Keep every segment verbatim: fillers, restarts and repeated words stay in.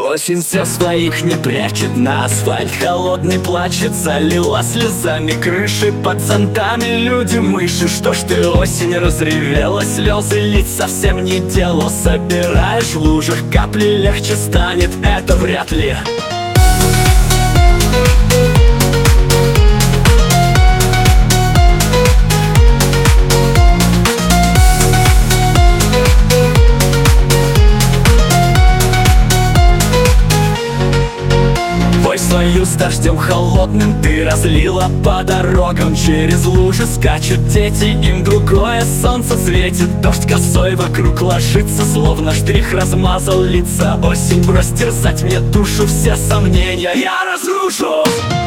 Осень все своих не прячет, на асфальт холодный плачет, залила слезами крыши, под зонтами люди-мыши. Что ж ты, осень, разревела, слезы лить совсем не дело. Собираешь в лужах капли, легче станет, это вряд ли. Свою с дождем холодным ты разлила по дорогам. Через лужи скачут дети, им другое солнце светит. Дождь косой вокруг ложится, словно штрих размазал лица. Осень, брось терзать мне душу, все сомнения я разрушу.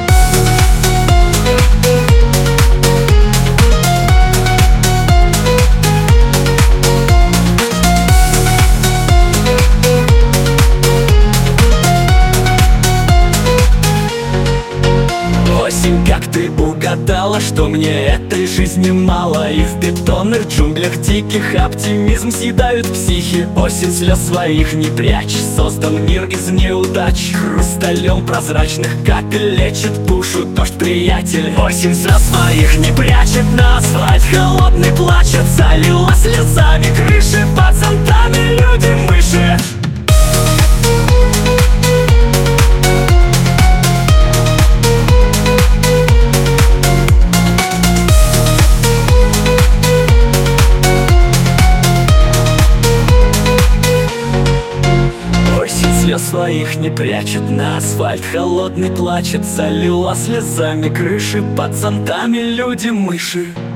Осень, как ты угадала, что мне этой жизни мало. И в бетонных джунглях диких оптимизм съедают психи. Осень, слез своих не прячь, создан мир из неудач. Хрусталем прозрачных капель лечит душу дождь, приятель. Осень, слез своих не прячет, на асфальт холодный плачет, залила слезами крыши, под зонтами люди-мыши. Слез своих не прячет, на асфальт холодный плачет, залила слезами крыши, под зонтами люди-мыши.